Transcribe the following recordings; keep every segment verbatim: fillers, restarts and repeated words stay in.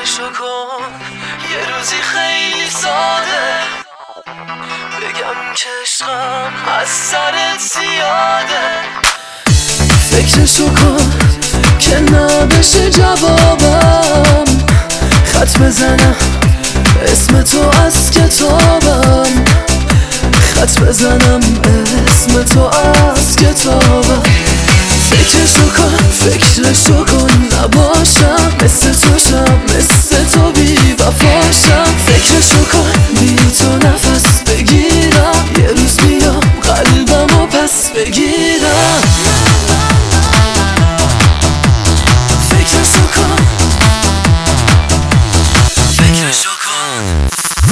فکرشو کن یه روزی خیلی ساده بگم که عشقم از سرت زیاده. فکرشو کن که نبشه جوابم، خط بزنم اسم تو از کتابم، خط بزنم اسم تو از کتابم. فکرشو کن فکرشو کن نباشم مثل تو شم، مثل تو بی وفاشم. فکرشو کن بی تو نفس بگیرم، یه روز بیام قلبمو پس بگیرم. فکرشو کن فکرشو کن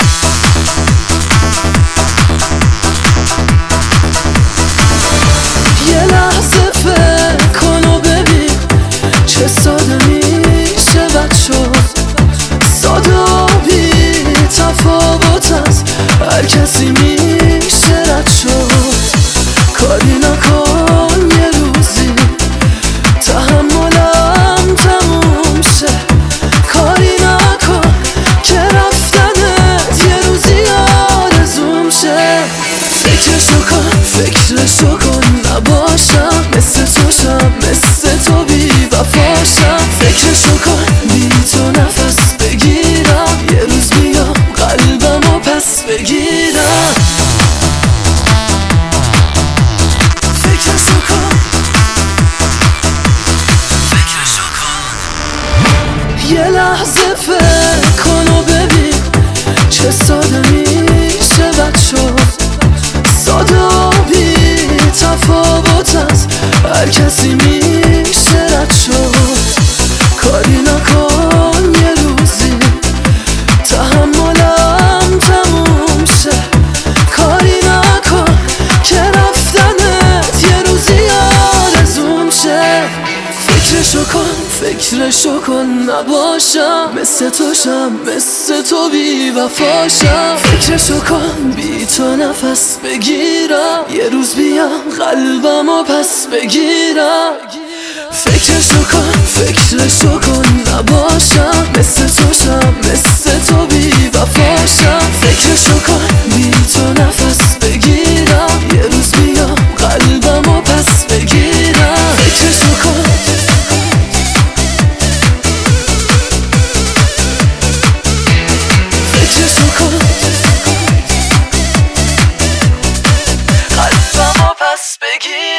یه لحظه فکر کن و ببین چه ساده میشه بد شد، ساده و بی تفاوت از هر کسی میشه رد شد. کاری نکن یه روزی تحملم تموم شه، کاری نکن که رفتنت یه روزی آرزوم شه. فکرشو کن فکرشو کن نباشم مثل تو شم، مثل تو بی وفاشم. فکرشو کن بی تو نفس بگیرم، یه روز بیام قلبمو پس بگیرم. فکرشو کن فکرشو کن یه لحظه فکر کن و ببین چه ساده میشه بد شد، ساده و بی تفاوت از هر کسی میشه رد شد. کاری نکن یه روزی تحملم تموم شه، کاری نکن که رفتنت یه روزی آرزوم شه. فکرشو کن فکرشو کن نباشم مثل تو شم، مثل تو بی وفاشم. فکرشو کن بی تو نفس بگیرم، یه روز بیام قلبمو پس بگیرم. فکرشو کن فکرشو کن نباشم مثل تو شم، مثل تو بی وفاشم. فکرشو کن بی تو نفس بگیرم، یه روز بیام قلبمو پس بگیرم. فکرشو کن فکرشو کن قلبمو پس بگیر.